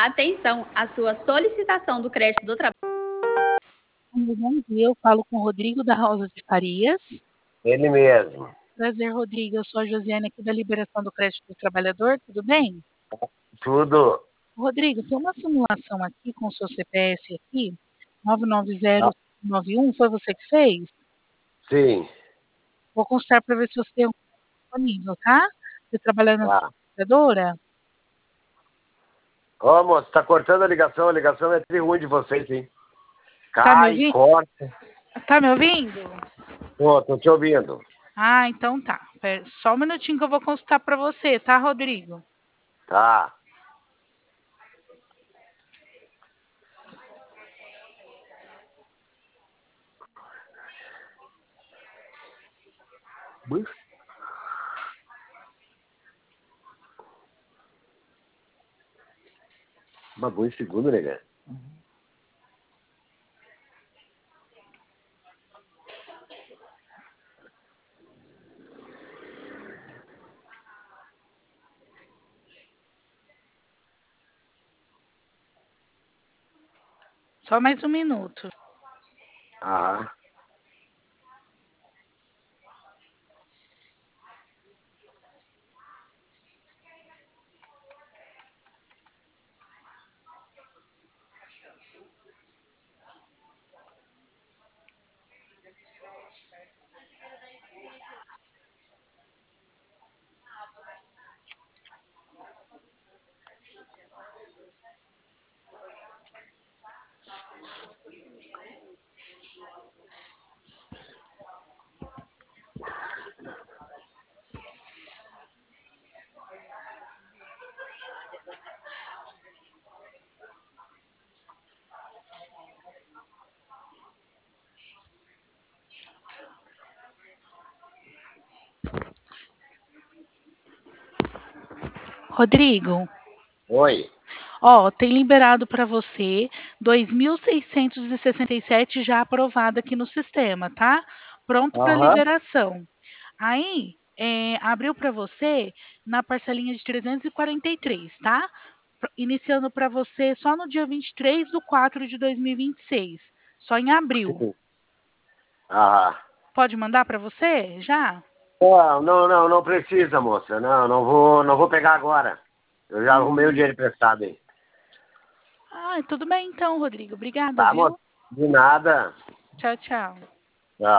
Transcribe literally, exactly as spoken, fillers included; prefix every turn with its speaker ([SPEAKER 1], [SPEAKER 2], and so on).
[SPEAKER 1] Atenção, a sua solicitação do crédito do trabalho.
[SPEAKER 2] Bom dia, eu falo com o Rodrigo da Rosa de Farias.
[SPEAKER 3] Ele mesmo.
[SPEAKER 2] Prazer, Rodrigo. Eu sou a Josiane aqui da Liberação do Crédito do Trabalhador, tudo bem?
[SPEAKER 3] Tudo.
[SPEAKER 2] Rodrigo, tem uma simulação aqui com o seu C P F aqui, nove nove zero nove um, foi você que fez?
[SPEAKER 3] Sim.
[SPEAKER 2] Vou constar para ver se você tem um disponível, tá? Você trabalha na
[SPEAKER 3] Tá.
[SPEAKER 2] seguradora?
[SPEAKER 3] Ô, moço, tá cortando a ligação, a ligação é tri ruim de vocês, hein?
[SPEAKER 2] Tá me
[SPEAKER 3] Cai,
[SPEAKER 2] ouvindo?
[SPEAKER 3] corta.
[SPEAKER 2] Tá me ouvindo?
[SPEAKER 3] Tô, tô te ouvindo.
[SPEAKER 2] Ah, então tá. Pera, só um minutinho que eu vou consultar para você, tá, Rodrigo?
[SPEAKER 3] Tá. Buf. Bagulho em segundo, nega.
[SPEAKER 2] Só mais um minuto.
[SPEAKER 3] Ah.
[SPEAKER 2] Rodrigo.
[SPEAKER 3] Oi.
[SPEAKER 2] Ó, tem liberado para você dois mil seiscentos e sessenta e sete já aprovado aqui no sistema, tá? Pronto para
[SPEAKER 3] Aham.
[SPEAKER 2] liberação. Aí, é, abriu para você na parcelinha de trezentos e quarenta e três, tá? Pro- Iniciando para você só no dia vinte e três de quatro de dois mil e vinte e seis, só em abril.
[SPEAKER 3] Sim. Ah.
[SPEAKER 2] Pode mandar para você já?
[SPEAKER 3] Não, não, não, não precisa, moça. Não, não vou, não vou pegar agora. Eu já arrumei o
[SPEAKER 2] Hum.
[SPEAKER 3] dinheiro emprestado aí.
[SPEAKER 2] Ah, tudo bem então, Rodrigo. Obrigada,
[SPEAKER 3] Tá, moça?
[SPEAKER 2] viu?
[SPEAKER 3] De nada.
[SPEAKER 2] Tchau, tchau.